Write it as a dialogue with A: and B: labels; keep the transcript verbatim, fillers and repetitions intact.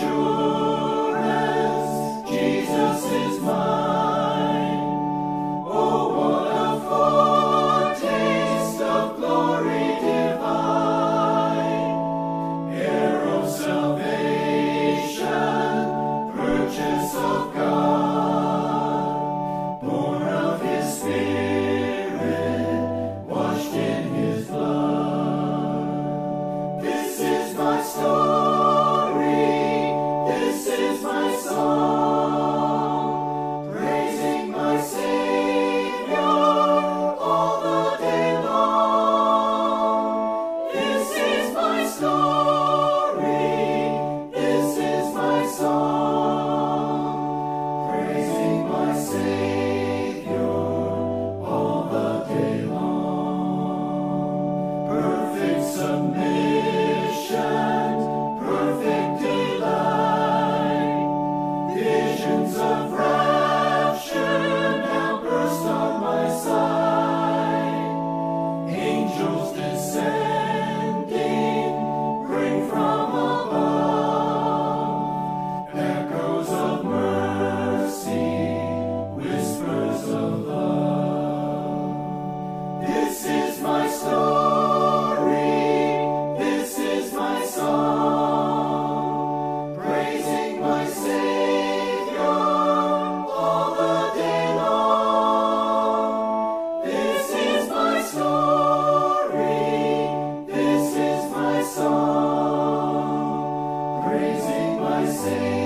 A: assurance, Jesus is mine. Oh, what a foretaste of glory divine, heir of salvation, purchase of God, born of His Spirit, washed in His blood. This is my story, this is my song, praising my Savior all the day long. This is my story, this is my song, praising my Savior all the day long. Perfect submission, perfect delight, visions of rapture now burst on my sight. Angels descending bring from above echoes of mercy, whispers of love. This is my story, this is my song, praising my Savior all the day long. This is my story, this is my song, praising my Savior